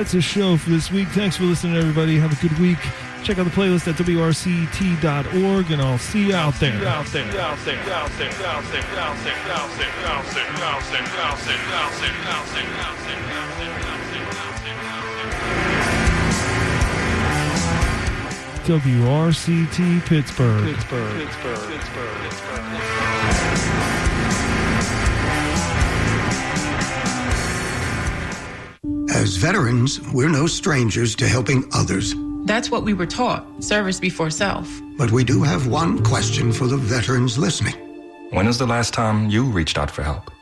That's a show for this week. Thanks for listening, everybody. Have a good week. Check out the playlist at wrct.org, and I'll see you out there. WRCT Pittsburgh. As veterans, we're no strangers to helping others. That's what we were taught, service before self. But we do have one question for the veterans listening. When was the last time you reached out for help?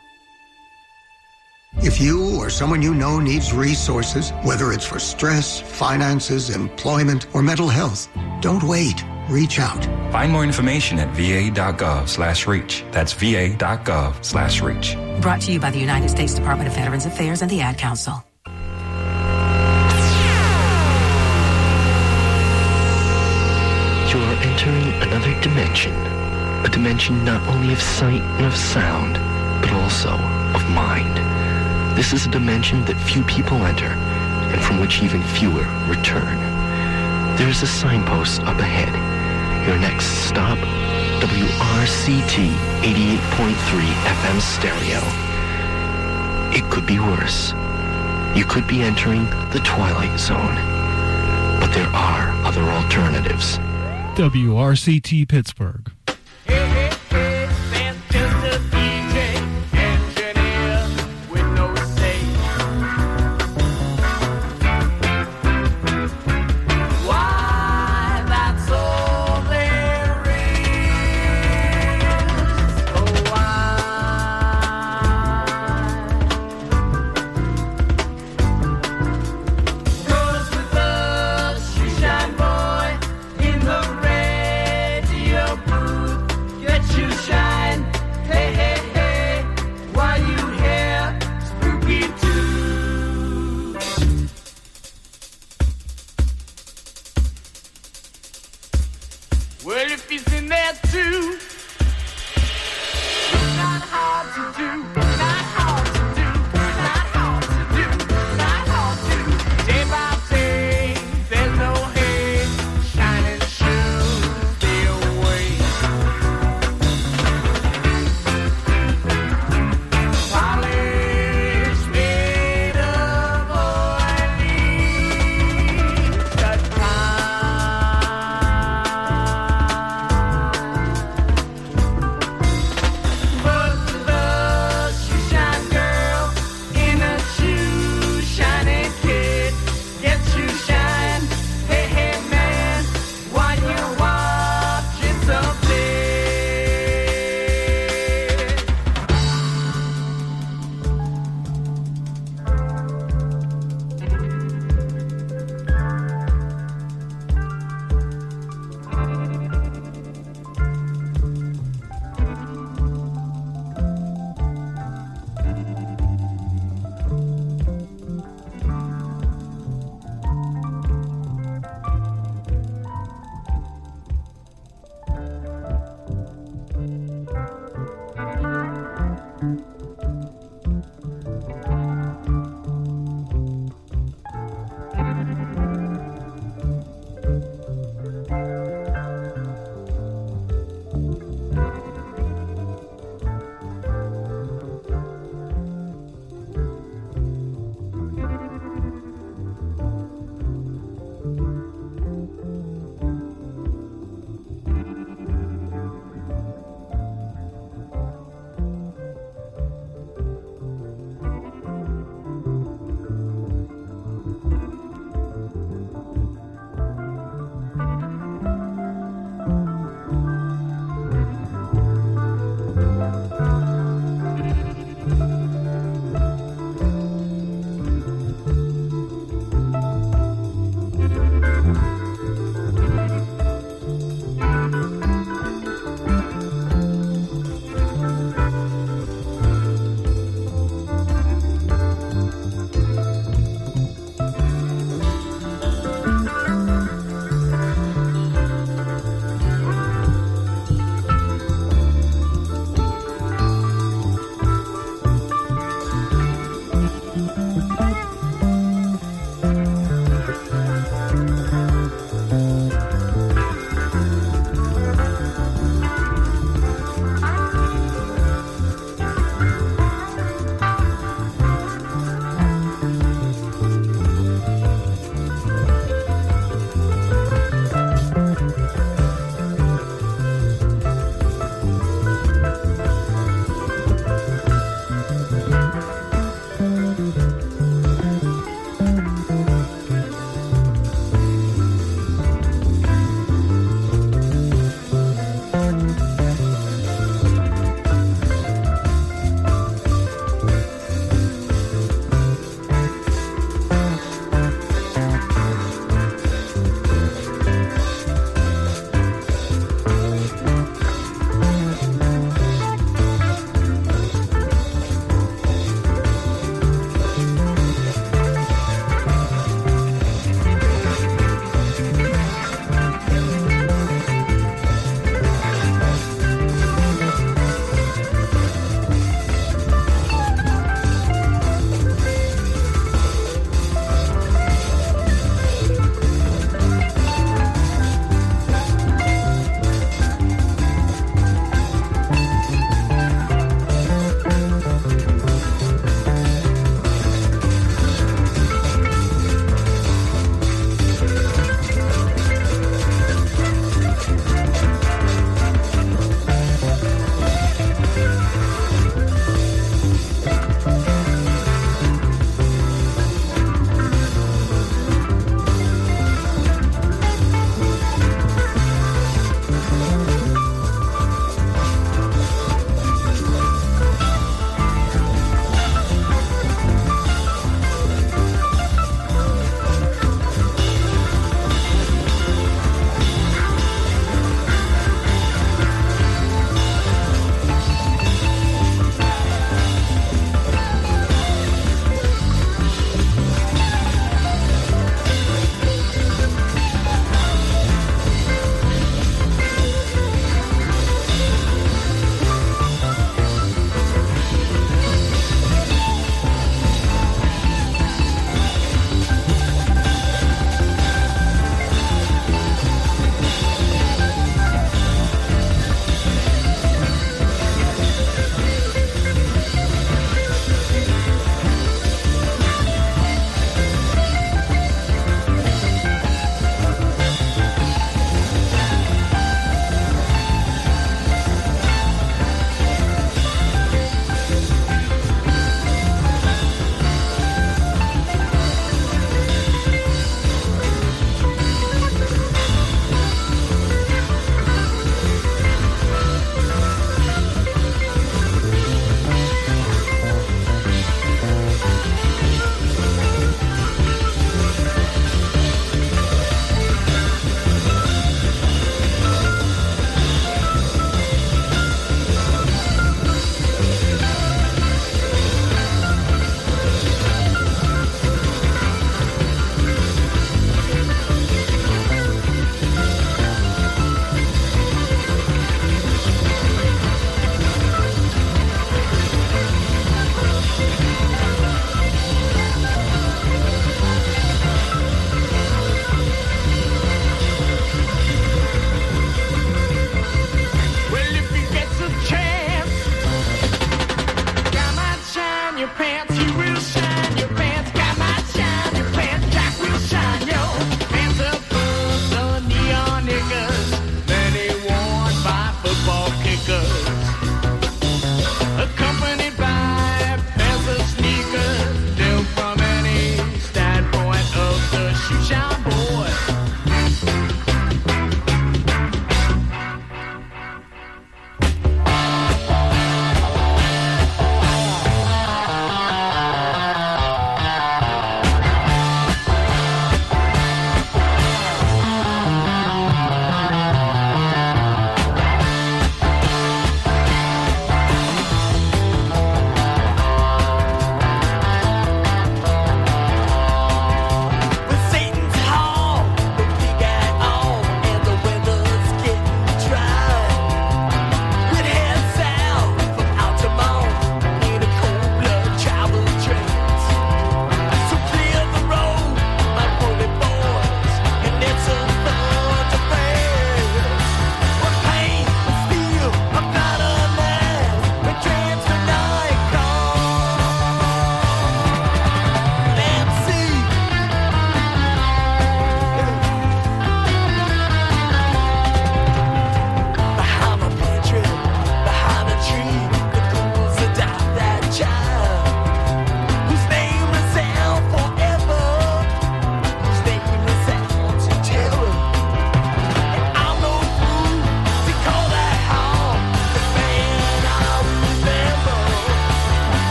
If you or someone you know needs resources, whether it's for stress, finances, employment, or mental health, don't wait. Reach out. Find more information at va.gov/reach. That's va.gov/reach. Brought to you by the United States Department of Veterans Affairs and the Ad Council. You're entering another dimension. A dimension not only of sight and of sound, but also of mind. This is a dimension that few people enter, and from which even fewer return. There is a signpost up ahead. Your next stop, WRCT 88.3 FM stereo. It could be worse. You could be entering the Twilight Zone. But there are other alternatives. WRCT Pittsburgh.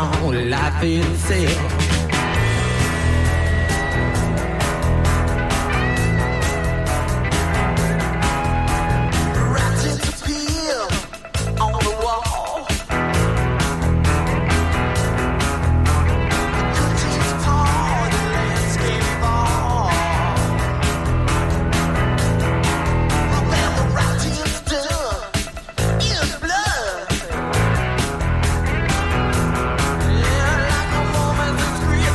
on life itself. Yeah, like a woman's scream.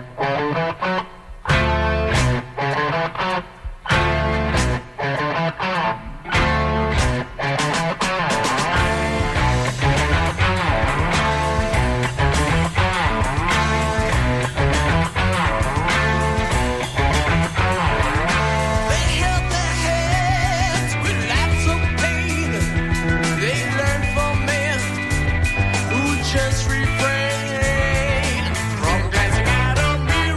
Just refrain from glancing at a mirror.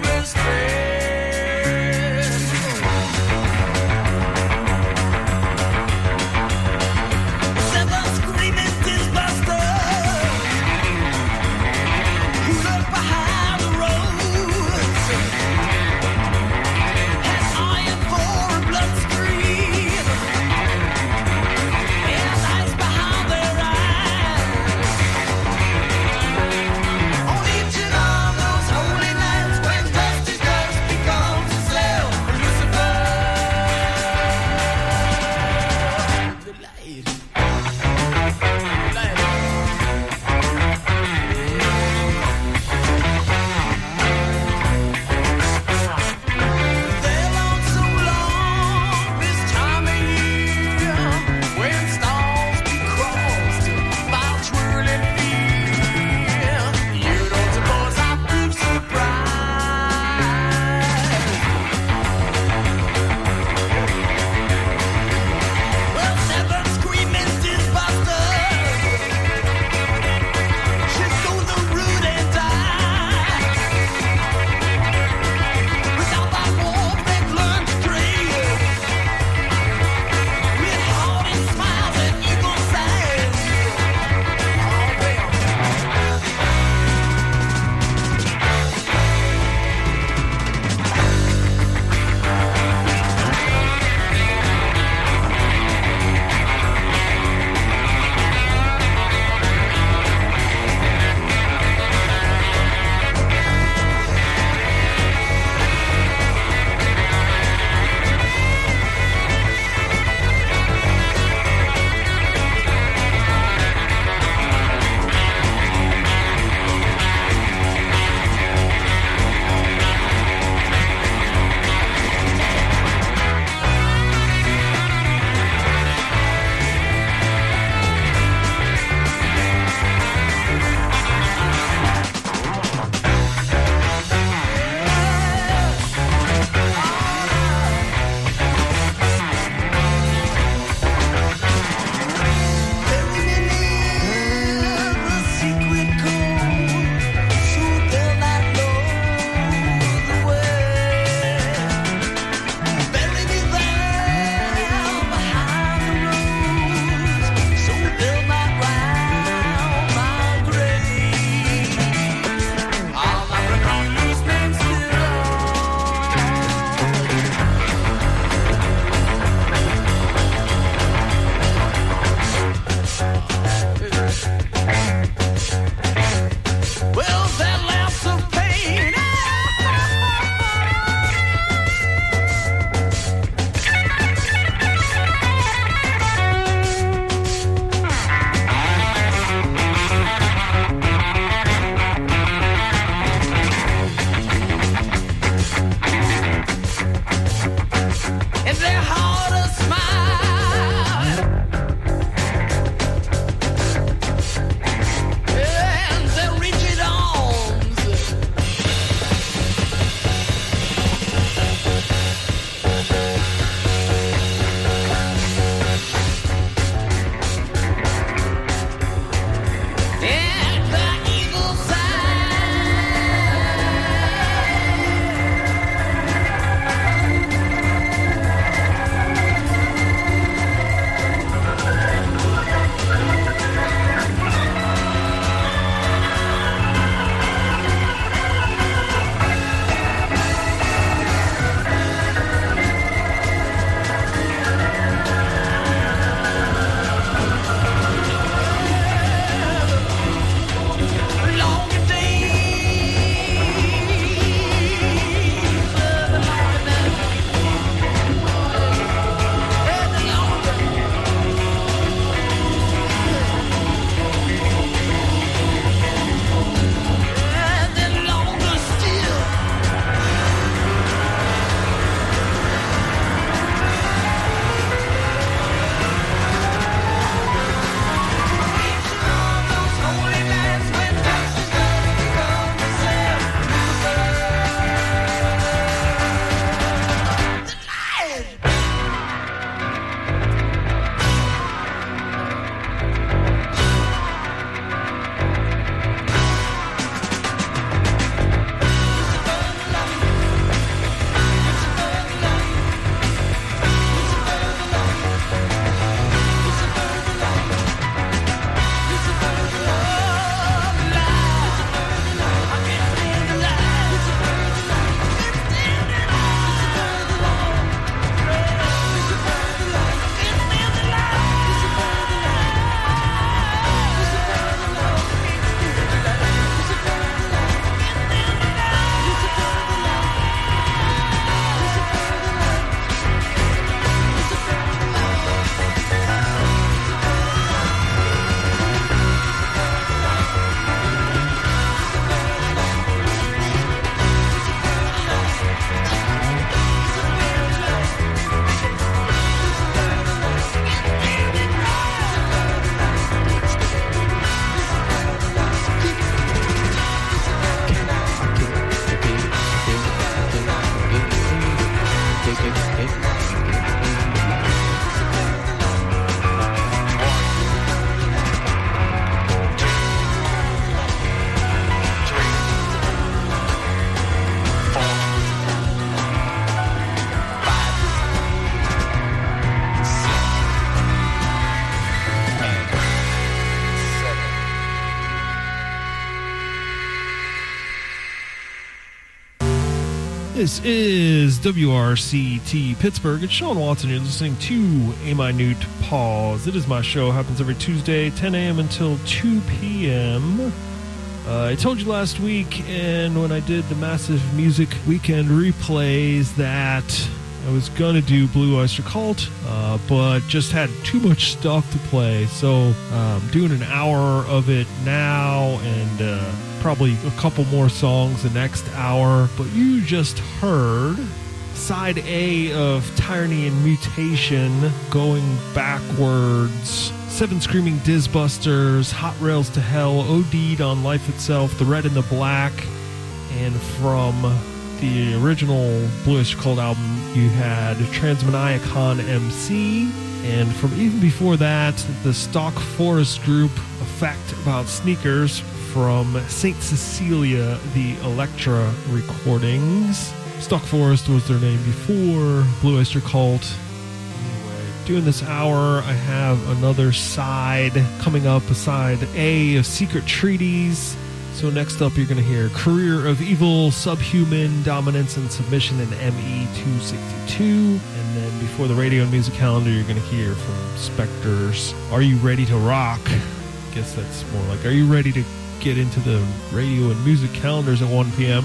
This is WRCT Pittsburgh. It's Sean Watson. You're listening to A Minute Pause. It is my show. It happens every Tuesday, 10 a.m. until 2 p.m. I told you last week, and when I did the massive music weekend replays, that I was going to do Blue Oyster Cult, but just had too much stuff to play. So I'm doing an hour of it now, and probably a couple more songs the next hour. But you just heard side A of Tyranny and Mutation, Going Backwards, Seven Screaming Dizbusters, Hot Rails to Hell, OD'd on Life Itself, The Red and the Black, and from the original Blue Oyster Cult album, you had Transmaniacon MC, and from even before that, the Stock Forest group, A Fact About Sneakers, from St. Cecilia, the Elektra recordings. Stock Forest was their name before Blue Oyster Cult. Anyway, doing this hour, I have another side coming up, a side A of Secret Treaties. So next up, you're going to hear Career of Evil, Subhuman, Dominance and Submission, and ME262. And then before the radio and music calendar, you're going to hear from Spectres, Are You Ready to Rock? I guess that's more like, are you ready to get into the radio and music calendars at 1 p.m.?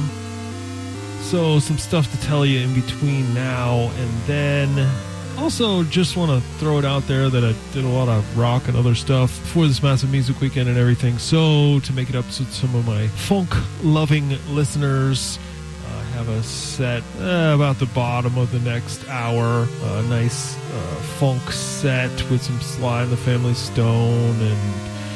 So some stuff to tell you in between now and then. Also, just want to throw it out there that I did a lot of rock and other stuff for this massive music weekend and everything. So to make it up to some of my funk-loving listeners, I have a set about the bottom of the next hour. A nice funk set with some Sly and the Family Stone and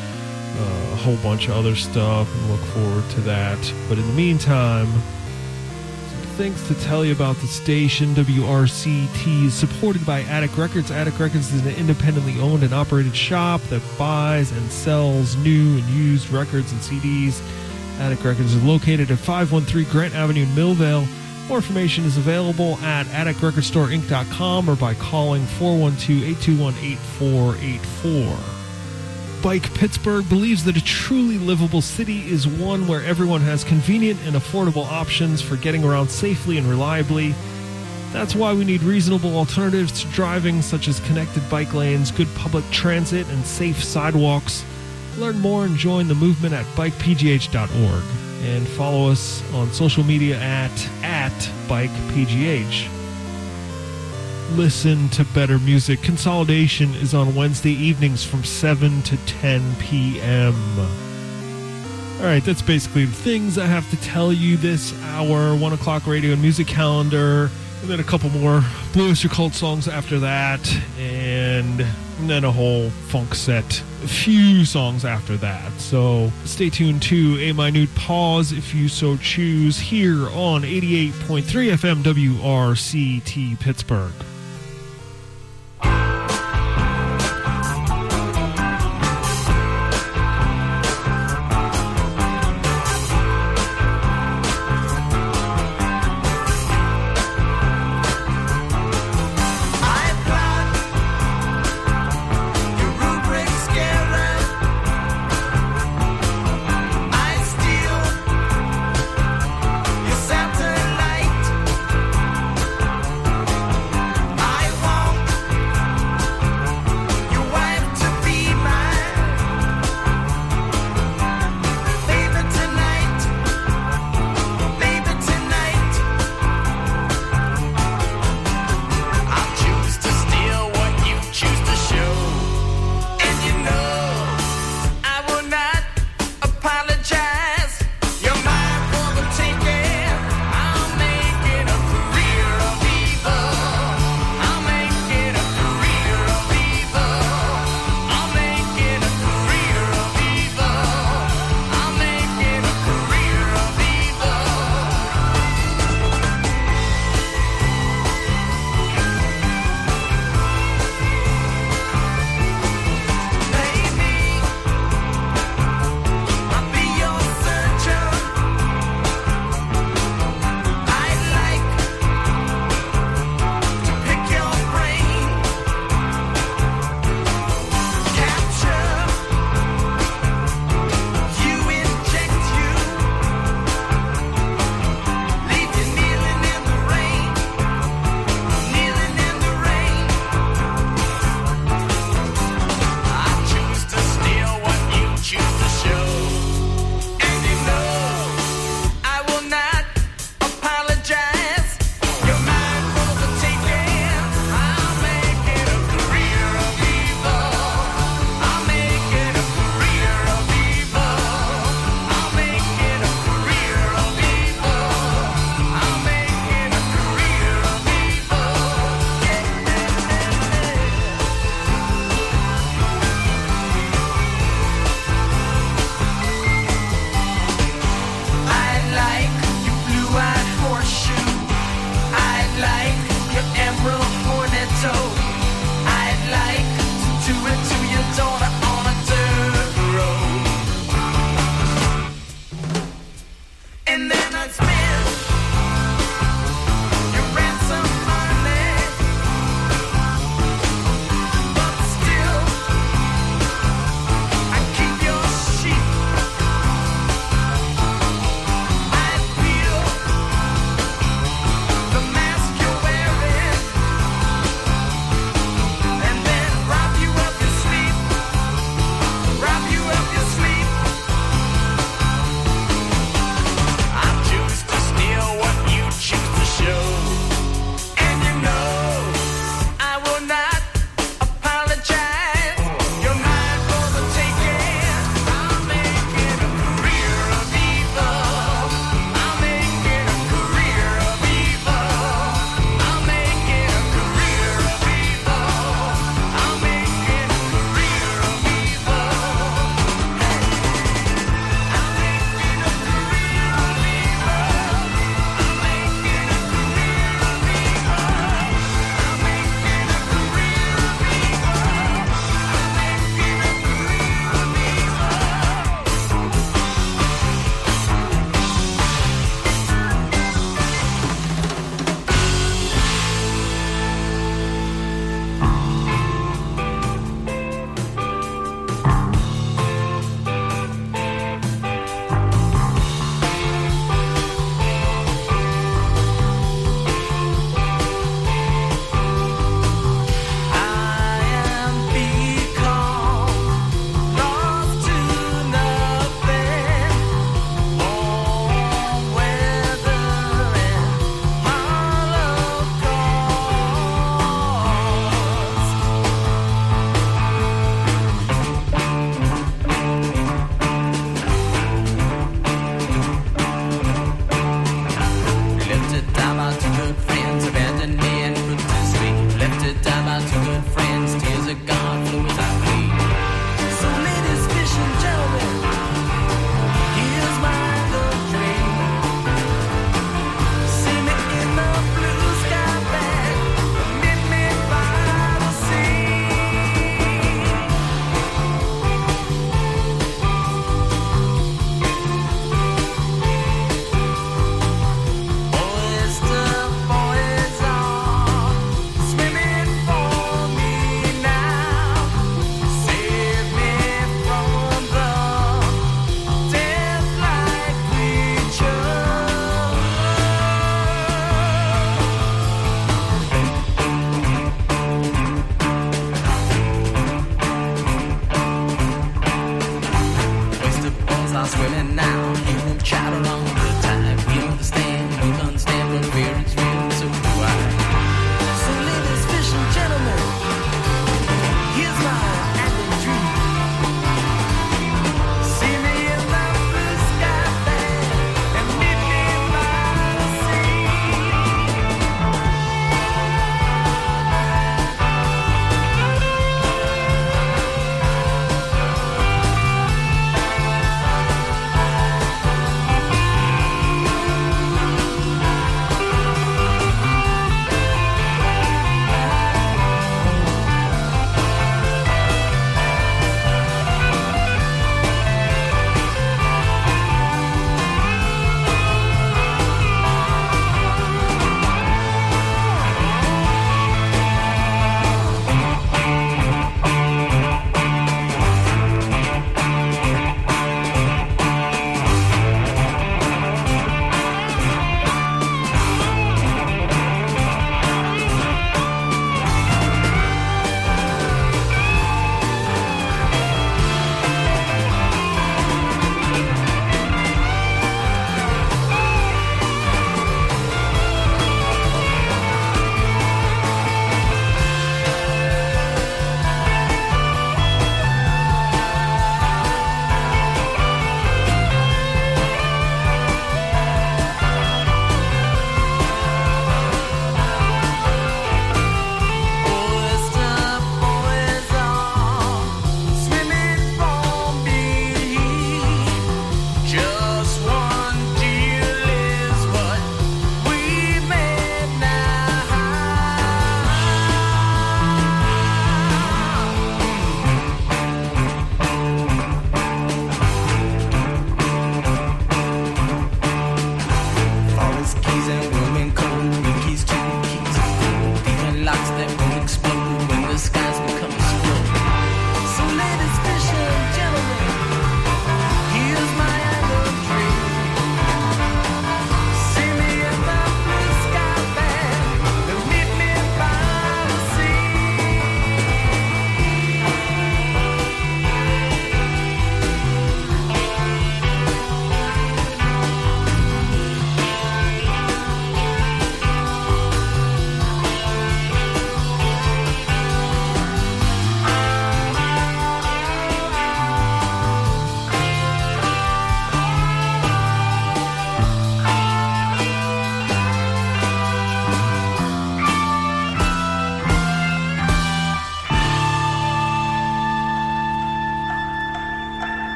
a whole bunch of other stuff, and look forward to that. But in the meantime, things to tell you about the station. WRCT is supported by Attic Records. Attic Records is an independently owned and operated shop that buys and sells new and used records and CDs. Attic Records is located at 513 Grant Avenue in Millvale. More information is available at atticrecordstoreinc.com or by calling 412-821-8484. Bike Pittsburgh believes that a truly livable city is one where everyone has convenient and affordable options for getting around safely and reliably. That's why we need reasonable alternatives to driving, such as connected bike lanes, good public transit, and safe sidewalks. Learn more and join the movement at bikepgh.org. And follow us on social media at BikePGH. Listen to better music. Consolidation is on Wednesday evenings from 7 to 10 p.m. Alright, that's basically the things I have to tell you this hour. 1 o'clock radio and music calendar, and then a couple more Blue Oyster Cult songs after that, and then a whole funk set, a few songs after that. So stay tuned to A Minute Pause if you so choose, here on 88.3 FM WRCT Pittsburgh.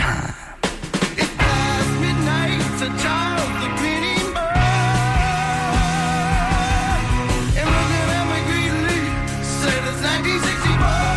time. It's past midnight to Charles the Grinning Bird. And looking at me greedily, said it's 1964.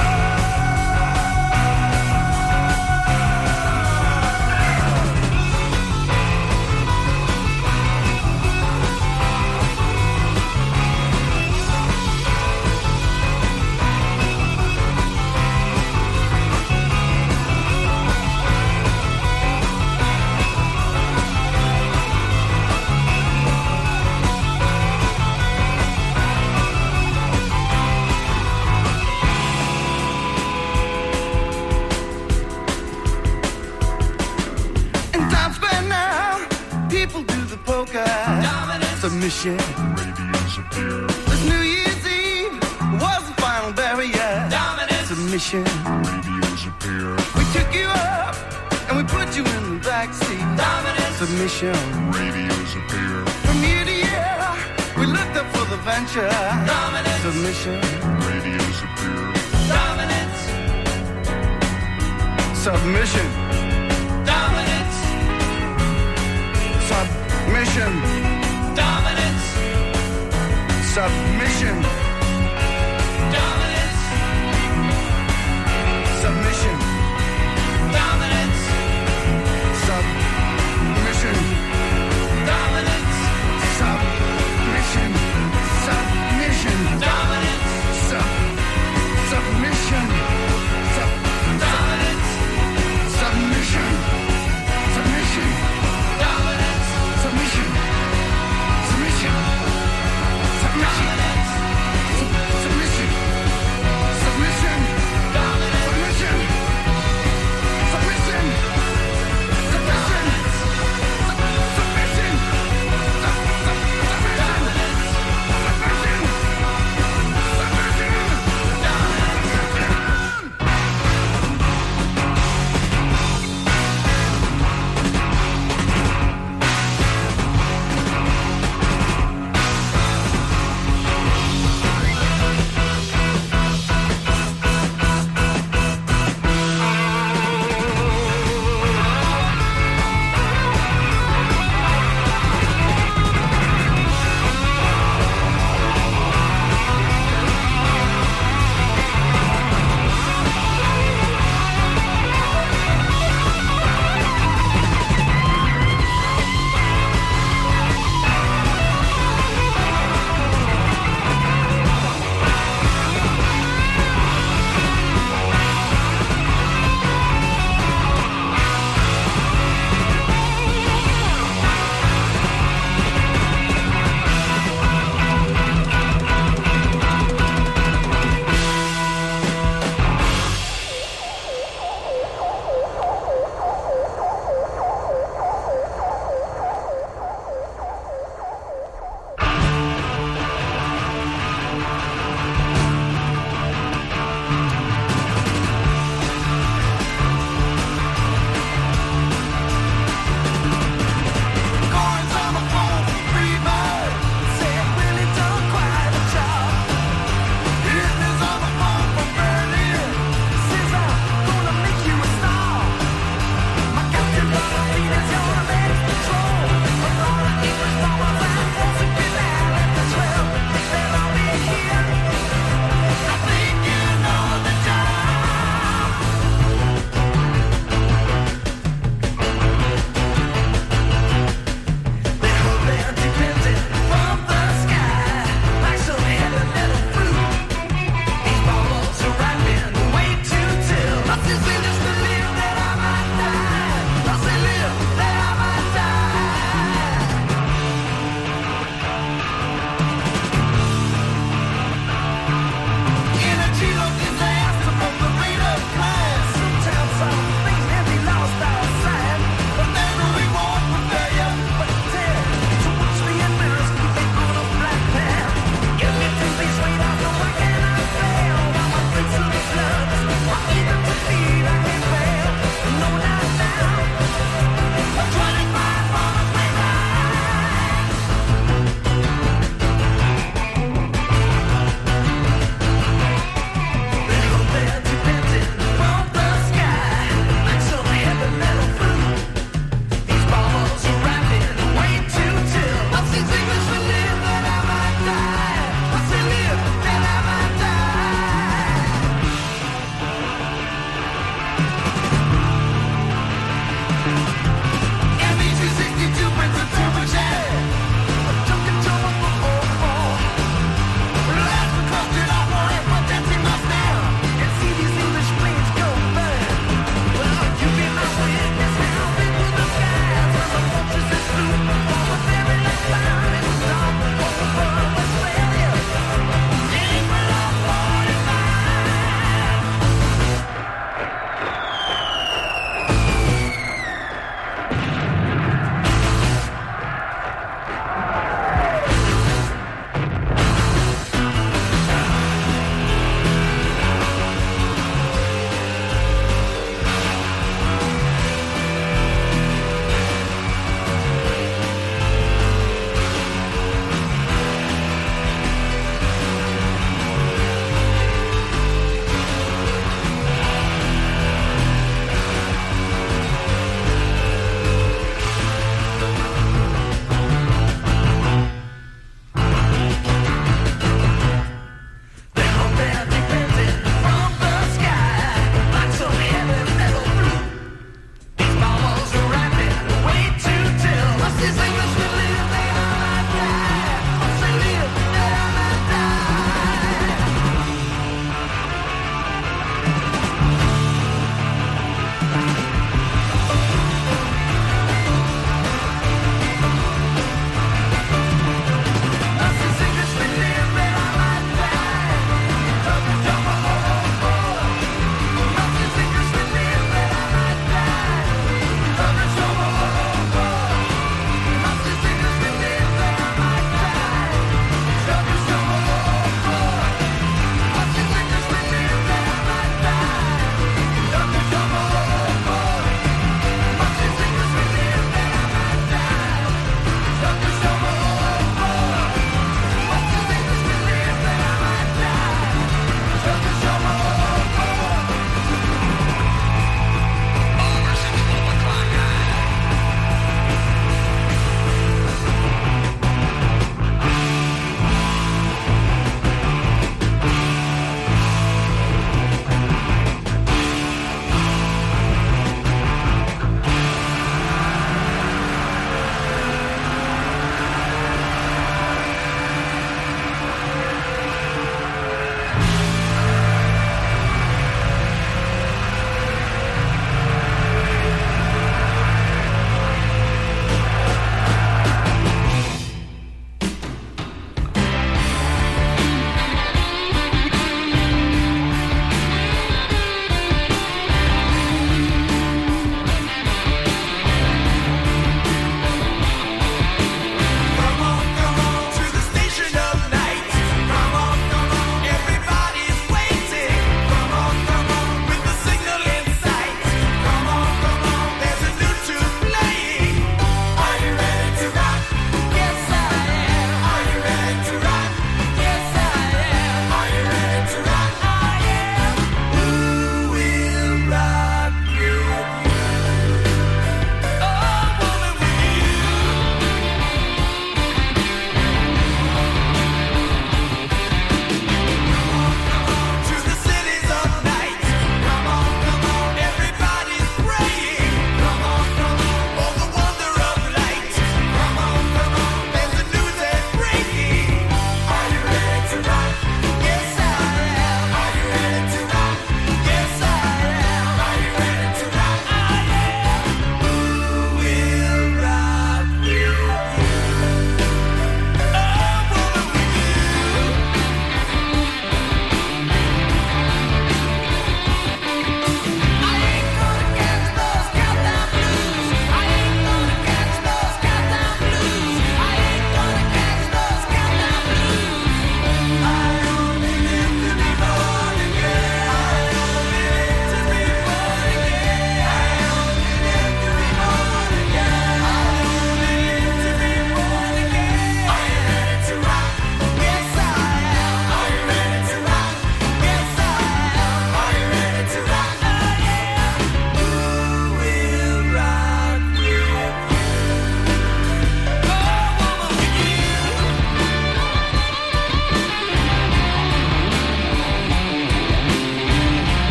Submission. This New Year's Eve was the final barrier. Dominance. Submission. We took you up and we put you in the backseat. Dominance. Submission. From year to year, we looked up for the venture. Dominance. Submission. Dominance. Submission. Dominance. Submission. Dominance. Submission. Dominance. Submission. Dominance. Submission. Dominance. Submission. Submission. Dominance. Submission. Dominance. Submission. Submission. Dominance. Submission. Submission. Submission.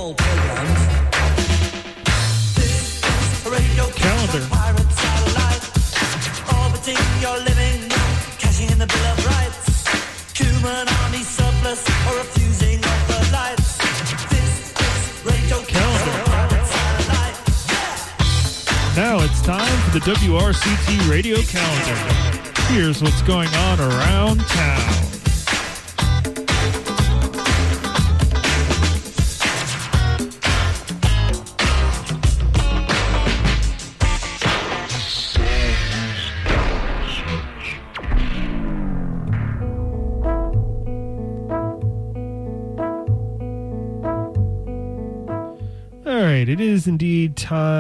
old programs. This is a radio calendar. Pirate satellite, orbiting your living room, cashing in the Bill of Rights. Human army surplus or refusing of the lights. This is radio Calendar. Pirate satellite. Now it's time for the WRCT radio calendar. Here's what's going on around town. All right, it is indeed time.